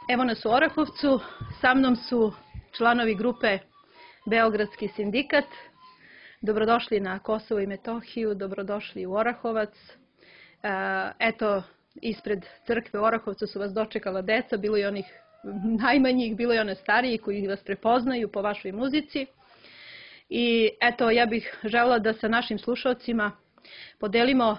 Evo nas u Orahovcu, sa mnom su članovi grupe Beogradski sindikat. Dobrodošli na Kosovo i Metohiju, dobrodošli u Orahovac. Eto, ispred crkve u Orahovcu su vas dočekala deca, bilo i onih najmanjih, bilo i one stariji koji vas prepoznaju po vašoj muzici. I eto, ja bih želela da sa našim slušalcima podelimo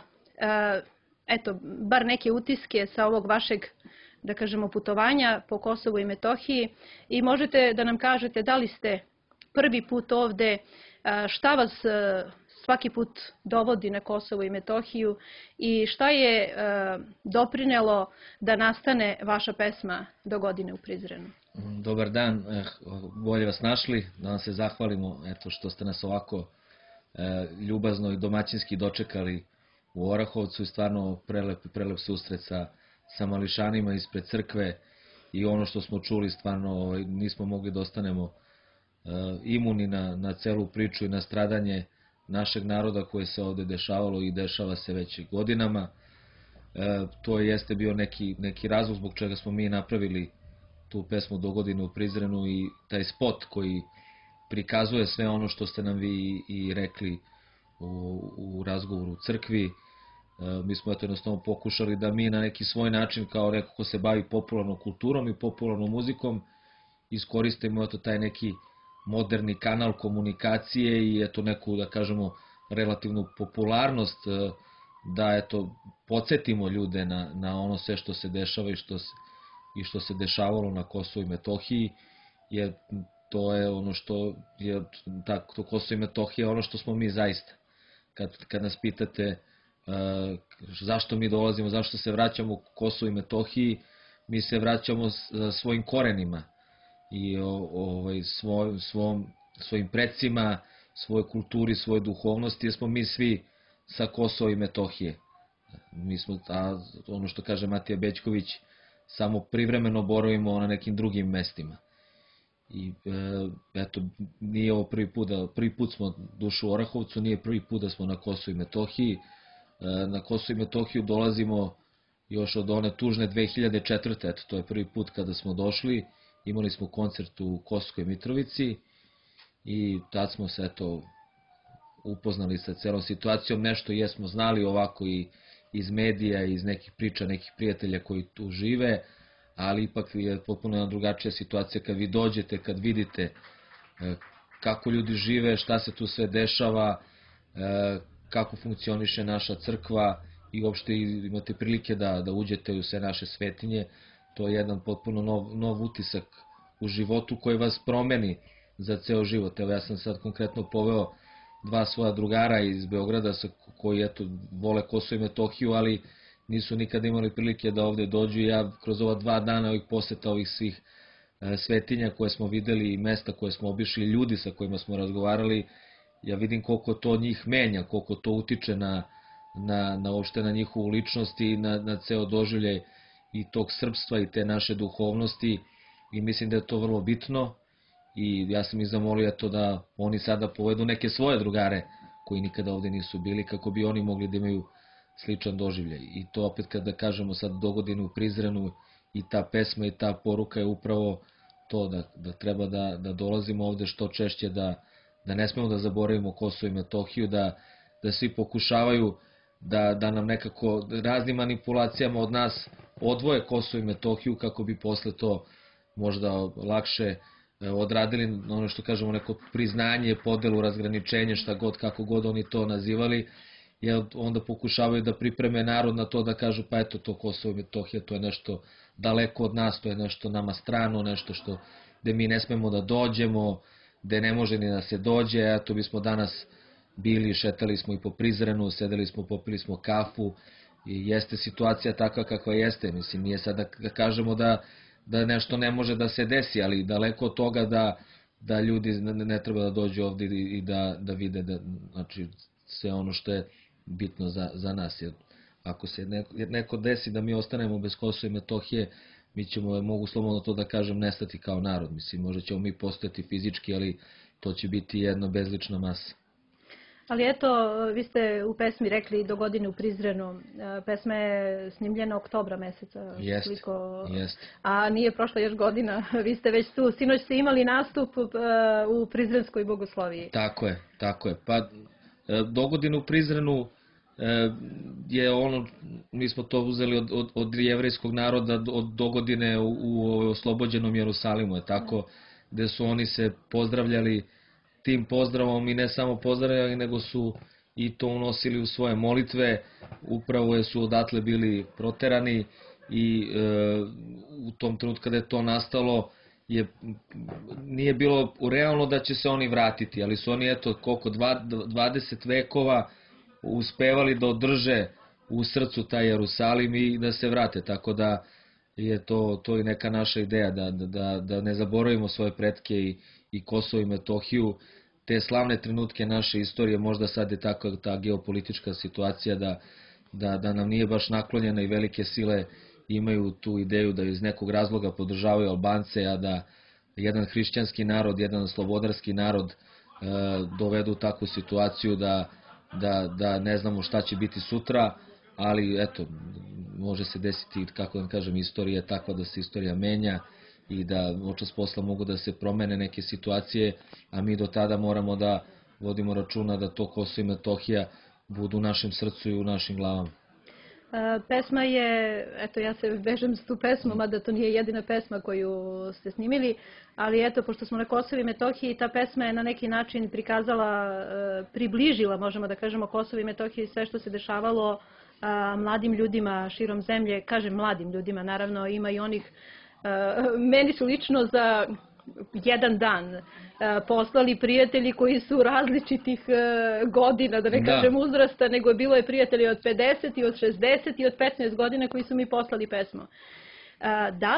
bar neke utiske sa ovog vašeg, da kažemo, putovanja po Kosovu i Metohiji i možete da nam kažete da li ste prvi put ovde, šta vas svaki put dovodi na Kosovo i Metohiju i šta je doprinelo da nastane vaša pesma Do godine u Prizrenu. Dobar dan, bolje vas našli, da vam se zahvalimo što ste nas ovako ljubazno i domaćinski dočekali u Orahovcu i stvarno prelep susret sa mališanima ispred crkve i ono što smo čuli stvarno nismo mogli da ostanemo imuni na celu priču i na stradanje našeg naroda koje se ovde dešavalo i dešava se već godinama. To jeste bio neki razlog zbog čega smo mi napravili tu pesmu Do godine u Prizrenu i taj spot koji prikazuje sve ono što ste nam vi i rekli u razgovoru u crkvi. Mi smo jednostavno pokušali da mi na neki svoj način, kao neko ko se bavi popularnom kulturom i popularnom muzikom, iskoristimo taj neki moderni kanal komunikacije i neku, da kažemo, relativnu popularnost, da podsjetimo ljude na ono sve što se dešava i što se dešavalo na Kosovu i Metohiji, jer to je ono što je, to Kosovo i Metohija je ono što smo mi zaista. Kad nas pitate zašto mi dolazimo, zašto se vraćamo u Kosovo i Metohiji, mi se vraćamo svojim korenima i svojim predsima, svojoj kulturi, svojoj duhovnosti, jer smo mi svi sa Kosova i Metohije. Mi smo, ono što kaže Matija Bećković, samo privremeno boravimo na nekim drugim mestima. I eto, nije ovo prvi put smo došli u Orahovcu, nije prvi put da smo na Kosovu i Metohiji. Na Kosovo i Metohiju dolazimo još od one tužne 2004. Eto, to je prvi put kada smo došli. Imali smo koncert u Kosovskoj Mitrovici i tad smo se upoznali sa celom situacijom. Nešto jesmo znali ovako i iz medija, iz nekih priča, nekih prijatelja koji tu žive, ali ipak je potpuno jedna drugačija situacija kad vi dođete, kad vidite kako ljudi žive, šta se tu sve dešava, kako funkcioniše naša crkva i uopšte imate prilike da uđete u sve naše svetinje. To je jedan potpuno nov utisak u životu koji vas promeni za ceo život. Evo, ja sam sad konkretno poveo dva svoja drugara iz Beograda koji vole Kosovo i Metohiju, ali nisu nikada imali prilike da ovde dođu i ja kroz ova 2 dana ovih poseta ovih svih svetinja koje smo videli i mesta koje smo obišli, ljudi sa kojima smo razgovarali, ja vidim koliko to njih menja, koliko to utiče uopšte na njihovu ličnost i na ceo doživljaj i tog srpstva i te naše duhovnosti i mislim da je to vrlo bitno i ja sam ih zamolio da oni sada povedu neke svoje drugare koji nikada ovde nisu bili kako bi oni mogli da imaju sličan doživljaj i to opet kada kažemo sad Do godine u Prizrenu i ta pesma i ta poruka je upravo to da treba da dolazimo ovde što češće, da ne smemo da zaboravimo Kosovo i Metohiju, da svi pokušavaju da nam nekako raznim manipulacijama od nas odvoje Kosovo i Metohiju kako bi posle to možda lakše odradili ono što kažemo neko priznanje, podelu, razgraničenje, šta god, kako god oni to nazivali, jer onda pokušavaju da pripreme narod na to da kažu pa eto to Kosovo i Metohija, to je nešto daleko od nas, to je nešto nama strano, nešto gde mi ne smemo da dođemo, gde ne može ni da se dođe, eto bismo danas bili, šetali smo i po Prizrenu, sedeli smo, popili smo kafu i jeste situacija takva kakva jeste, mislim nije sad da kažemo da nešto ne može da se desi, ali daleko od toga da ljudi ne treba da dođu ovde i da vide znači sve ono što je bitno za nas, jer ako se neko desi da mi ostanemo bez Kosova i Metohije, mi ćemo, mogu slobodno to da kažem, nestati kao narod. Mislim, možda ćemo mi postojati fizički, ali to će biti jedna bezlična masa. Ali eto, vi ste u pesmi rekli do godine u Prizrenu. Pesma je snimljena oktobra meseca. Jeste, jeste. A nije prošla još godina. Vi ste već tu. Sinoć ste imali nastup u Prizrenskoj bogosloviji. Tako je, tako je. Pa do godine u Prizrenu je ono, mi smo to uzeli od jevrejskog naroda od dogodine u oslobođenom Jerusalimu, je tako, gde su oni se pozdravljali tim pozdravom i ne samo pozdravljali, nego su i to unosili u svoje molitve, upravo su odatle bili proterani i u tom trenutku kada je to nastalo, nije bilo realno da će se oni vratiti, ali su oni, eto, koliko, 20 vekova uspevali da održe u srcu taj Jerusalim i da se vrate, tako da je to i neka naša ideja, da ne zaboravimo svoje pretke i Kosovo i Metohiju, te slavne trenutke naše istorije. Možda sad je tako ta geopolitička situacija da nam nije baš naklonjena i velike sile imaju tu ideju da iz nekog razloga podržavaju Albance, a da jedan hrišćanski narod, jedan slobodarski narod dovedu u takvu situaciju da ne znamo šta će biti sutra, ali eto, može se desiti, kako da kažem, istorija je takva da se istorija menja i da očas posla mogu da se promene neke situacije, a mi do tada moramo da vodimo računa da to Kosovo i Metohija budu u našem srcu i u našim glavama. Pesma je, eto, ja se vežem s tu pesmu, mada to nije jedina pesma koju ste snimili, ali eto, pošto smo na Kosovu i Metohiji, ta pesma je na neki način prikazala, približila, možemo da kažemo, Kosovo i Metohiji sve što se dešavalo mladim ljudima širom zemlje. Kažem mladim ljudima, naravno ima i onih, meni su lično za jedan dan poslali prijatelji koji su različitih godina, da ne kažem uzrasta, nego bilo je prijatelji od 50 i od 60 i od 15 godina koji su mi poslali pesmu. Da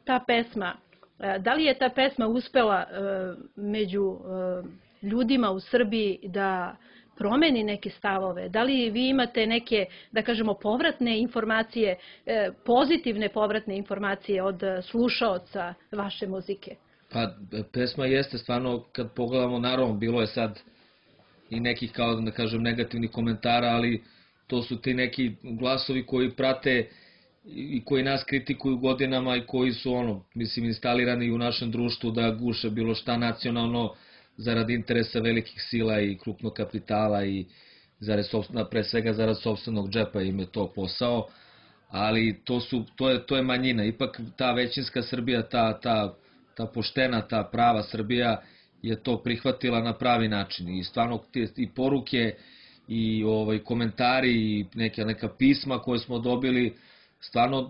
li je ta pesma uspela među ljudima u Srbiji da promeni neke stavove? Da li vi imate neke, da kažemo, povratne informacije, pozitivne povratne informacije od slušaoca vaše muzike? Pa, pesma jeste stvarno, kad pogledamo, naravno, bilo je sad i nekih, kao da kažem, negativnih komentara, ali to su ti neki glasovi koji prate i koji nas kritikuju godinama i koji su, mislim, instalirani u našem društvu da guše bilo šta nacionalno zarad interesa velikih sila i krupnog kapitala i pre svega zarad sopstvenog džepa im je to posao, ali to je manjina. Ipak ta većinska Srbija, ta poštena, ta prava Srbija je to prihvatila na pravi način i stvarno i poruke i komentari i neka pisma koje smo dobili stvarno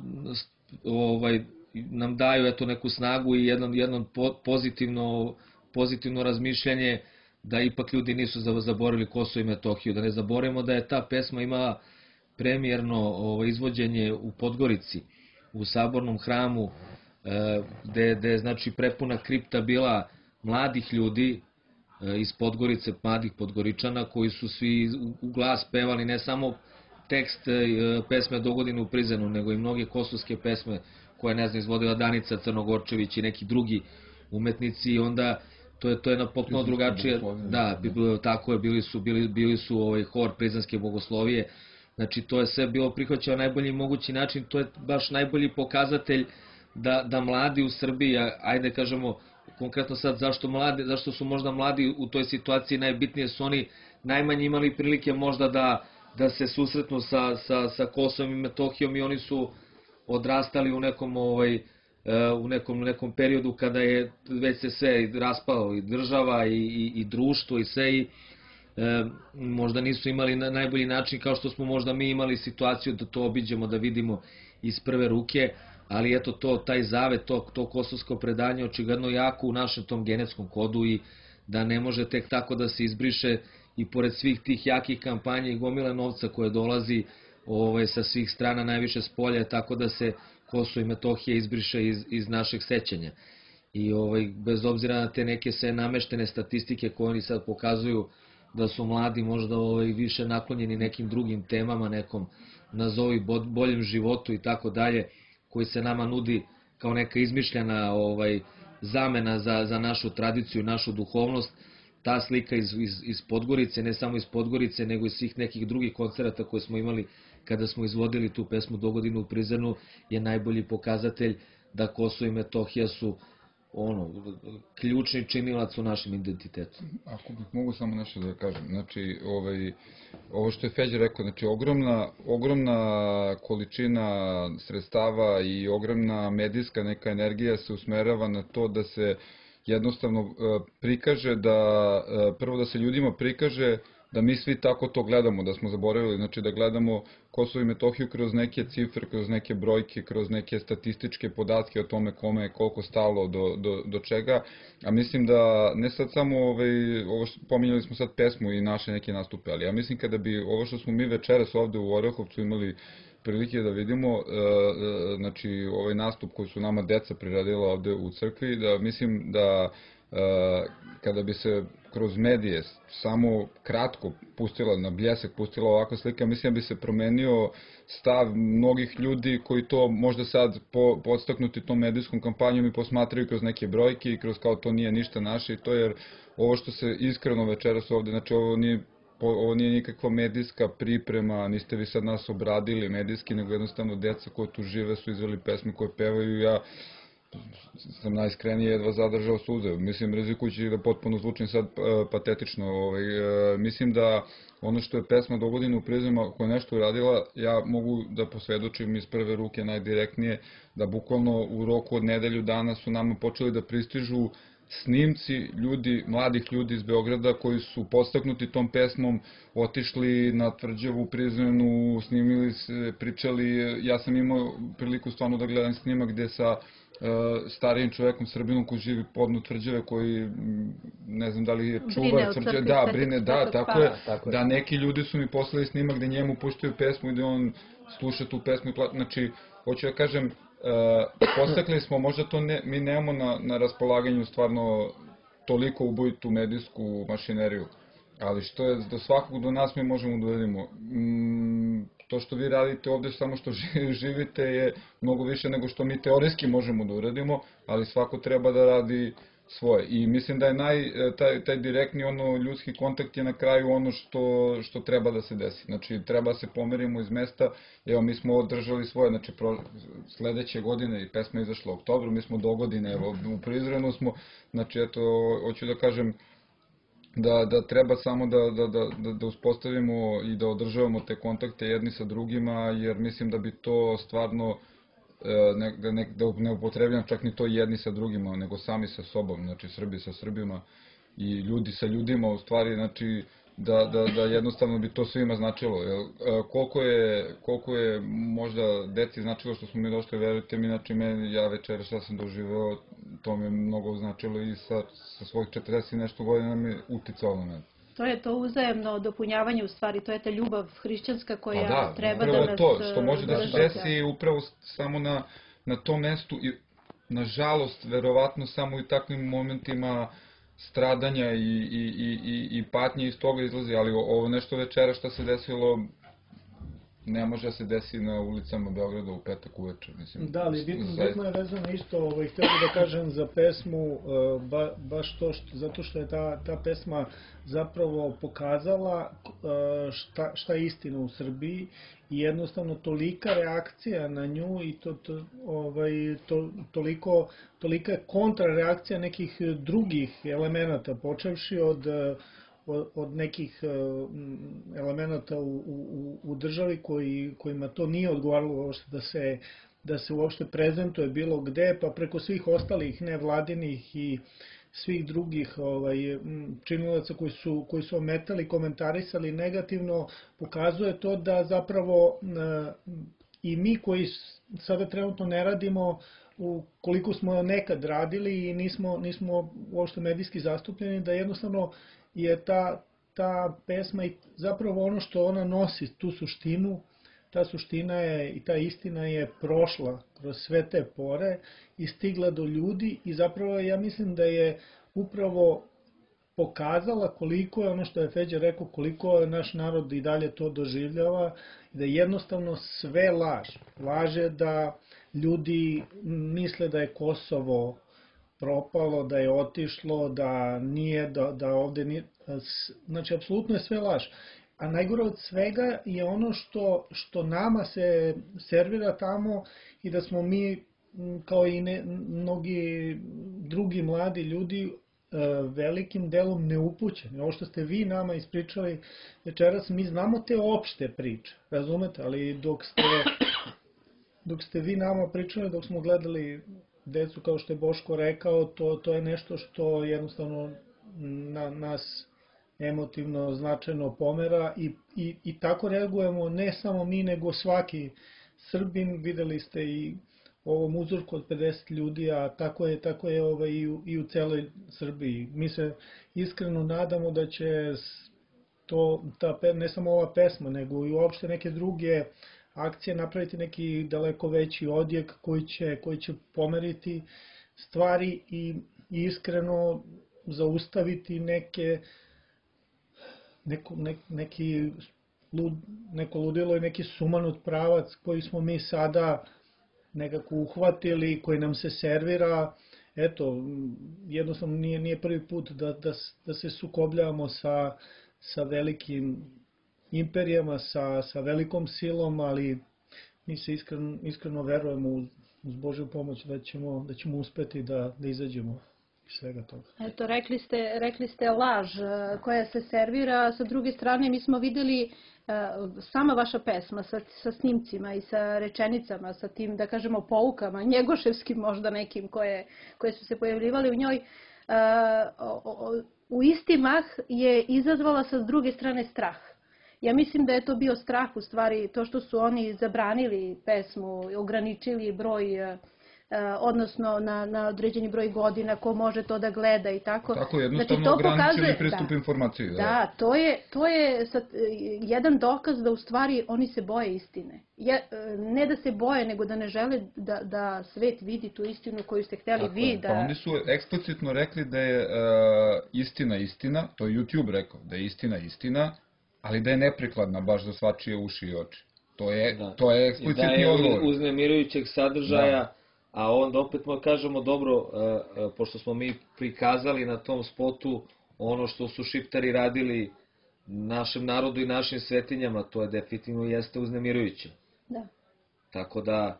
nam daju eto neku snagu i jedno pozitivno razmišljanje da ipak ljudi nisu zaboravili Kosovo i Metohiju, da ne zaboravimo da je ta pesma imala premijerno izvođenje u Podgorici, u Sabornom hramu, gde je znači prepuna kripta bila mladih ljudi iz Podgorice, mladih Podgoričana koji su svi u glas pevali ne samo tekst pesme Dogodine u Prizrenu, nego i mnoge kosovske pesme koje je izvodila Danica Crnogorčević i neki drugi umetnici i onda to je na potpuno drugačije, da, tako je, bili su hor Prizrenske bogoslovije, znači to je sve bilo prihvaćeno na najbolji mogući način, to je baš najbolji pokazatelj da mladi u Srbiji, ajde kažemo konkretno sad zašto su možda mladi u toj situaciji najbitnije, su oni najmanje imali prilike možda da se susretnu sa Kosovom i Metohijom i oni su odrastali u nekom periodu kada je već se sve raspalo i država i društvo i sve i možda nisu imali na najbolji način kao što smo možda mi imali situaciju da to obiđemo, da vidimo iz prve ruke, ali eto taj zavet, to kosovsko predanje očigledno jako u našem tom genetskom kodu i da ne može tek tako da se izbriše i pored svih tih jakih kampanja i gomile novca koje dolazi sa svih strana, najviše s polja, tako da se Kosovo i Metohija izbriše iz našeg sećanja. I bez obzira na te neke sve nameštene statistike koje oni sad pokazuju da su mladi možda više naklonjeni nekim drugim temama, nekom nazovi boljem životu i tako dalje, koji se nama nudi kao neka izmišljena zamena za našu tradiciju, našu duhovnost, ta slika iz Podgorice, ne samo iz Podgorice, nego iz svih nekih drugih koncerata koje smo imali kada smo izvodili tu pesmu Dogodine u Prizrenu, je najbolji pokazatelj da Kosovo i Metohija su ključni činilac u našem identitetu. Ako bih mogu samo nešto da kažem, znači, ovo što je Feđa rekao, znači, ogromna količina sredstava i ogromna medijska neka energija se usmerava na to da se jednostavno prikaže prvo da se ljudima prikaže da mi svi tako to gledamo, da smo zaboravili, znači da gledamo Kosovo i Metohiju kroz neke cifre, kroz neke brojke, kroz neke statističke podatke o tome kome je koliko stalo do čega, a mislim da ne sad samo, pominjali smo sad pesmu i naše neke nastupe, ali ja mislim kada bi ovo što smo mi večeras ovde u Orahovcu imali prilike da vidimo, znači ovaj nastup koji su nama deca priradila ovde u crkvi, da mislim da kada bi se kroz medije samo kratko pustila, na bljesak pustila ovakva slika, mislim da bi se promenio stav mnogih ljudi koji to možda sad podstaknuti tom medijskom kampanjom i posmatraju kroz neke brojke i kroz kao to nije ništa naše i to, jer ovo što se iskreno večeras ovde, znači ovo nije nikakva medijska priprema, niste vi sad nas obradili medijski, nego jednostavno deca koje tu žive su izveli pesme koje pevaju, ja sam najiskrenije jedva zadržao suze, mislim, rizikujući da potpuno zvučim sad patetično, mislim da ono što je pesma Dogodine u Prizrenu koja je nešto uradila, ja mogu da posvedočim iz prve ruke najdirektnije, da bukvalno u roku od nedelju dana su nama počeli da pristižu snimci mladih ljudi iz Beograda koji su podstaknuti tom pesmom, otišli na tvrđavu u Prizrenu, snimili se, pričali, ja sam imao priliku stvarno da gledam snimak gde sa starijim čovekom Srbinom koji živi podno tvrđave, koji ne znam da li je čuvar tvrđave, da, brine, da, tako je, da neki ljudi su mi poslali snimak gde njemu puštaju pesmu i da on sluša tu pesmu i znači, hoću da kažem, postakli smo, možda to mi nemamo na raspolaganju stvarno toliko ubojitu medijsku mašineriju, ali što je do svakog do nas mi možemo da uradimo. To što vi radite ovde, samo što živite, je mnogo više nego što mi teorijski možemo da uradimo, ali svako treba da radi svoje. I mislim da je taj direktni ljudski kontakt je na kraju ono što treba da se desi. Znači, treba da se pomerimo iz mesta. Evo, mi smo održali svoje, znači, sledeće godine i pesma je izašla u oktobru, mi smo dogodine, evo, u Prizrenu smo, znači, eto, hoću da kažem, da treba samo da uspostavimo i da održavamo te kontakte jedni sa drugima, jer mislim da bi to stvarno, da ne upotrebljam čak ni to jedni sa drugima, nego sami sa sobom, znači Srbi sa Srbima i ljudi sa ljudima, u stvari, znači da jednostavno bi to svima značilo. Koliko je možda deci značilo što smo mi došli, verujte mi, znači ja večera šta sam doživeo, to mi je mnogo značilo i sa svojih 40 i nešto godina mi je uticalo na mene. To je to uzajemno dopunjavanje, u stvari, to je ta ljubav hrišćanska koja treba da nas... Da, upravo je to, što može da se desi upravo samo na tom mestu i, nažalost, verovatno samo u takvim momentima stradanja i patnje iz toga izlazi, ali ovo nešto večera što se desilo ne može da se desi na ulicama Beograda u petak uveče. Da, ali bitno je vezano isto, htio bih da kažem za pesmu, baš to, zato što je ta pesma zapravo pokazala šta je istina u Srbiji i jednostavno tolika reakcija na nju i tolika kontrareakcija nekih drugih elemenata, počevši od nekih elemenata u državi kojima to nije odgovaralo uopšte da se uopšte prezentuje bilo gde, pa preko svih ostalih nevladinih i svih drugih činilaca koji su ometali, komentarisali negativno, pokazuje to da zapravo i mi koji sada trenutno ne radimo, koliko smo nekad radili i nismo uopšte medijski zastupljeni, da jednostavno je ta pesma i zapravo ono što ona nosi, tu suštinu, ta suština je i ta istina je prošla kroz sve te pore i stigla do ljudi i zapravo ja mislim da je upravo pokazala koliko je ono što je Feđa rekao, koliko je naš narod i dalje to doživljava i da jednostavno sve laž. Laž je da ljudi misle da je Kosovo propalo, da je otišlo, da nije, da ovde nije, znači apsolutno je sve laž. A najgore od svega je ono što nama se servira tamo i da smo mi, kao i mnogi drugi mladi ljudi, velikim delom neupućeni. Ovo što ste vi nama ispričali večeras, mi znamo te opšte priče, razumete, ali dok ste vi nama pričali, dok smo gledali decu, kao što je Boško rekao, to je nešto što jednostavno nas emotivno značajno pomera i tako reagujemo ne samo mi, nego svaki Srbin. Videli ste i ovom uzorku od 50 ljudi, a tako je i u celoj Srbiji. Mi se iskreno nadamo da će ne samo ova pesma, nego i uopšte neke druge akcije napraviti neki daleko veći odjek koji će pomeriti stvari i iskreno zaustaviti neko ludilo i neki sumanut pravac koji smo mi sada nekako uhvatili, koji nam se servira. Eto, jednostavno nije prvi put da se sukobljavamo sa velikim imperijama, sa velikom silom, ali mi se iskreno verujemo uz Božju pomoć da ćemo uspeti da izađemo iz svega toga. Eto, rekli ste laž koja se servira, sa druge strane mi smo videli sama vaša pesma sa snimcima i sa rečenicama, sa tim, da kažemo, poukama, njegoševskim možda nekim koje su se pojavljivali u njoj, u isti mah je izazvala sa druge strane strah. Ja mislim da je to bio strah, u stvari, to što su oni zabranili pesmu, ograničili broj, odnosno na određeni broj godina ko može to da gleda i tako. Tako, jednostavno ograničili pristup informaciji. Da, to je jedan dokaz da u stvari oni se boje istine. Ne da se boje, nego da ne žele da svet vidi tu istinu koju ste hteli vi. Pa oni su eksplicitno rekli da je istina, to je YouTube rekao, da je istina, ali da je neprikladna baš za svačije uši i oči. To je eksplicitni odgovor. Da je uznemirujućeg sadržaja, a onda opet kažemo, dobro, pošto smo mi prikazali na tom spotu ono što su Šiptari radili našem narodu i našim svetinjama, to je definitivno jeste uznemirujuće. Da. Tako da,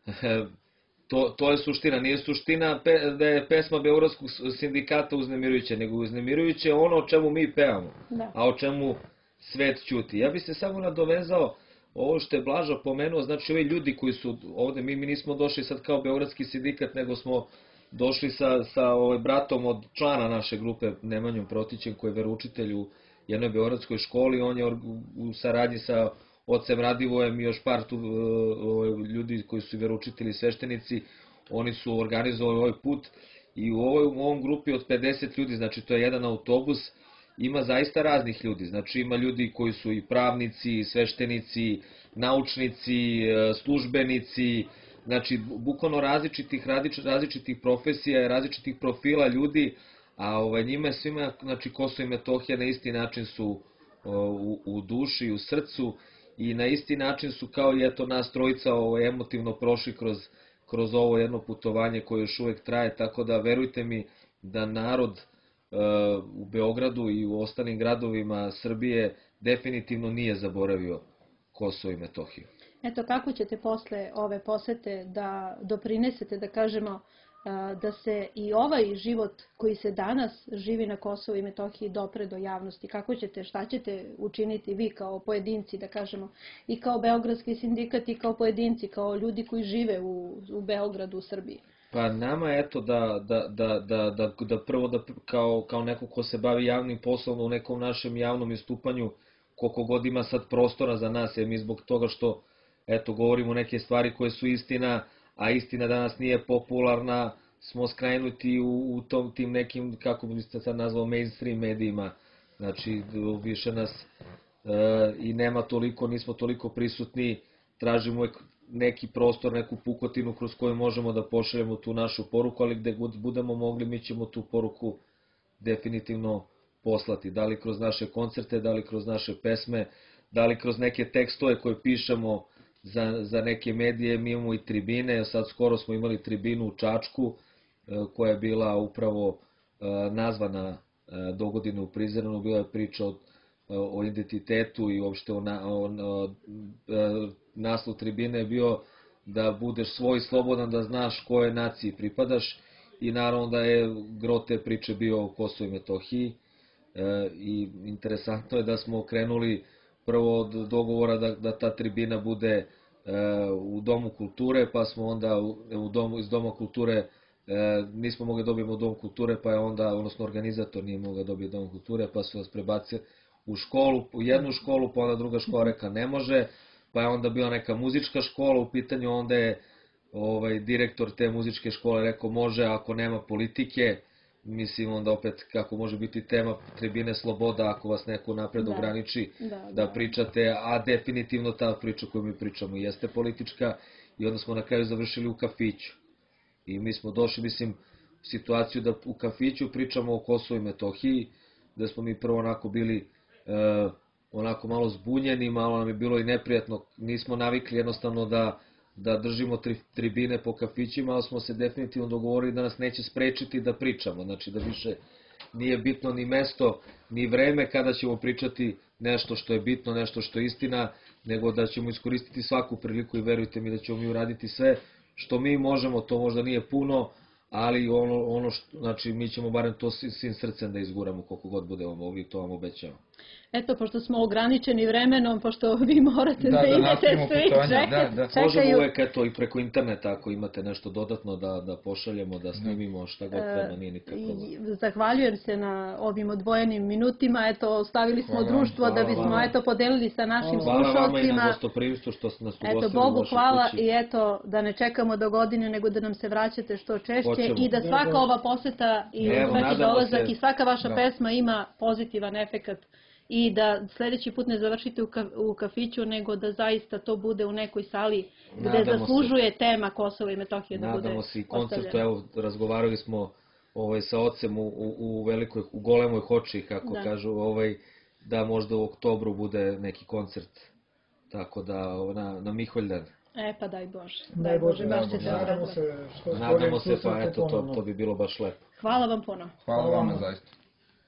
to je suština. Nije suština da je pesma Beogradskog sindikata uznemirujuća, nego uznemirujuće ono o čemu mi pevamo, a o čemu svet ćuti. Ja bih se samo nadovezao ovo što je Blaža pomenuo, znači ovi ljudi koji su ovde, mi nismo došli sad kao Beogradski sindikat, nego smo došli sa bratom od člana naše grupe, Nemanjom Protićem, koji je veroučitelj u jednoj beogradskoj školi. On je u saradnji sa ocem Radivojem i još par tu ljudi koji su veroučitelji i sveštenici, oni su organizovali ovaj put i u ovom grupi od 50 ljudi, znači to je jedan autobus, ima zaista raznih ljudi, znači ima ljudi koji su i pravnici, sveštenici, naučnici, službenici, znači bukvalno različitih profesija, različitih profila ljudi, a njima svima, znači Kosovo i Metohija na isti način su u duši, u srcu i na isti način su kao i eto nas trojica emotivno prošli kroz ovo jedno putovanje koje još uvek traje, tako da verujte mi da narod u Beogradu i u ostalim gradovima Srbije definitivno nije zaboravio Kosovo i Metohiju. Eto, kako ćete posle ove posete da doprinesete, da kažemo, da se i ovaj život koji se danas živi na Kosovu i Metohiji dopre do javnosti? Kako ćete, šta ćete učiniti vi kao pojedinci, da kažemo, i kao Beogradski sindikat i kao pojedinci, kao ljudi koji žive u Beogradu, u Srbiji? Pa nama eto da prvo kao neko ko se bavi javnim poslom u nekom našem javnom istupanju, koliko god ima sad prostora za nas, jer mi zbog toga što eto govorimo neke stvari koje su istina, a istina danas nije popularna, smo skrajnuti u tim nekim, kako bi se sad nazvao, mainstream medijima. Znači više nas i nema toliko, nismo toliko prisutni, tražimo neki prostor, neku pukotinu kroz koju možemo da pošaljemo tu našu poruku, ali gde budemo mogli mi ćemo tu poruku definitivno poslati. Da li kroz naše koncerte, da li kroz naše pesme, da li kroz neke tekstove koje pišemo za neke medije. Mi imamo i tribine, sad skoro smo imali tribinu u Čačku koja je bila upravo nazvana dogodine u Prizrenu, bila je priča o identitetu i uopšte naslov tribine je bio da budeš svoj slobodan, da znaš kojoj naciji pripadaš i naravno da je gro te priče bio o Kosovu i Metohiji i interesantno je da smo krenuli prvo od dogovora da ta tribina bude u Domu kulture, pa smo onda iz Doma kulture nismo mogli dobijemo Dom kulture, pa je onda, odnosno organizator nije mogao dobiti Dom kulture, pa su nas prebacili u školu, u jednu školu, pa onda druga škola reka ne može, pa je onda bila neka muzička škola u pitanju, onda je direktor te muzičke škole rekao može ako nema politike, mislim onda opet kako može biti tema tribine sloboda ako vas neko napred ograniči da pričate, a definitivno ta priča koju mi pričamo jeste politička i onda smo na kraju završili u kafiću. I mi smo došli, mislim, u situaciju da u kafiću pričamo o Kosovu i Metohiji, da smo mi prvo onako bili onako malo zbunjeni, malo nam je bilo i neprijatno, nismo navikli jednostavno da držimo tribine po kafićima, ali smo se definitivno dogovorili da nas neće sprečiti da pričamo, znači da više nije bitno ni mesto, ni vreme kada ćemo pričati nešto što je bitno, nešto što je istina, nego da ćemo iskoristiti svaku priliku i verujte mi da ćemo mi uraditi sve što mi možemo, to možda nije puno, ali znači mi ćemo barem to svim srcem da izguramo koliko god budemo mogli, to vam obećamo. Eto, pošto smo ograničeni vremenom, pošto vi morate da idete svi, čekaju. Možemo uvek eto i preko interneta ako imate nešto dodatno da pošaljemo, da snimimo šta god treba, nije nikak problem. Zahvaljujem se na ovim odvojenim minutima, eto, ostavili smo društvo da bismo eto podelili sa našim slušalcima. Hvala vama i na gostoprimstvu što ste nas ugostili u vašoj kući. Eto, Bogu hvala i eto, da ne čekamo do godine, nego da nam se vraćate što češće i da svaka ova poseta i svaki dolazak i svaka vaša pesma ima pozitivan efekat. I da sledeći put ne završite u kafiću, nego da zaista to bude u nekoj sali gde zaslužuje tema Kosova i Metohije da bude postavljena. Nadamo se i koncertu, evo, razgovarali smo sa ocem u golemoj hoči, kako kažu, da možda u oktobru bude neki koncert, tako da na Miholjdan. Pa daj Bože. Daj Bože, nadamo se što Nadamo se, pa eto, to bi bilo baš lepo. Hvala vam puno. Hvala vama zaista.